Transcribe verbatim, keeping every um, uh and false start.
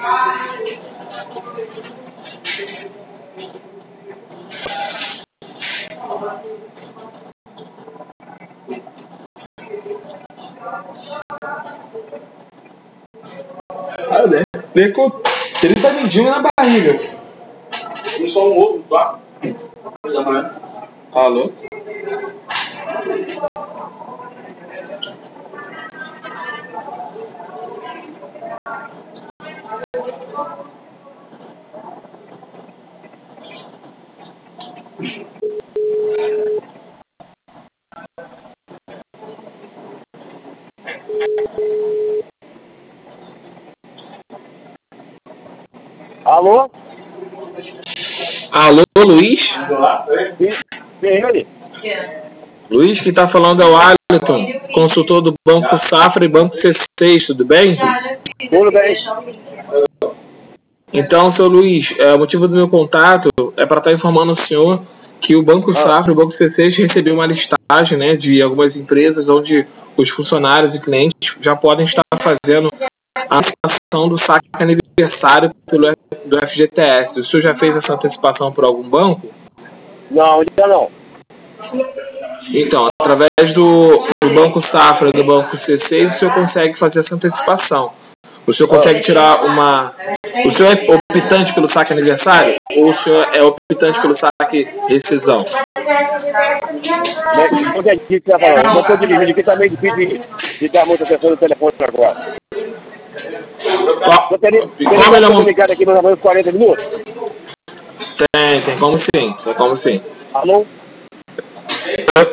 Ah, né? Ele tá medindo na barriga. Tem só um ovo, tá? Alô? Alô? Alô, Luiz? Sim, ele? Luiz, que tá falando é o Alisson, consultor do Banco Safra e Banco C seis, tudo bem? Tudo bem. Então, seu Luiz, é, o motivo do meu contato é para estar informando o senhor que o Banco Ah. Safra e o Banco C seis recebeu uma listagem, né, de algumas empresas onde os funcionários e clientes já podem estar fazendo a antecipação do saque aniversário pelo do F G T S. O senhor já fez essa antecipação por algum banco? Não, ainda não. Então, através do, do Banco Safra e do Banco C seis, o senhor consegue fazer essa antecipação. O senhor consegue tirar uma... O senhor é optante pelo saque aniversário? Ou o senhor é optante pelo saque rescisão? Onde é que você está falando? Eu não estou dirigindo aqui, está meio difícil de, de dar muita atenção no telefone agora. Qual, Eu teria, teria qual que melhor estar ligado aqui mais ou menos quarenta minutos. Tem, tem como sim, tem como sim. Alô? Eu,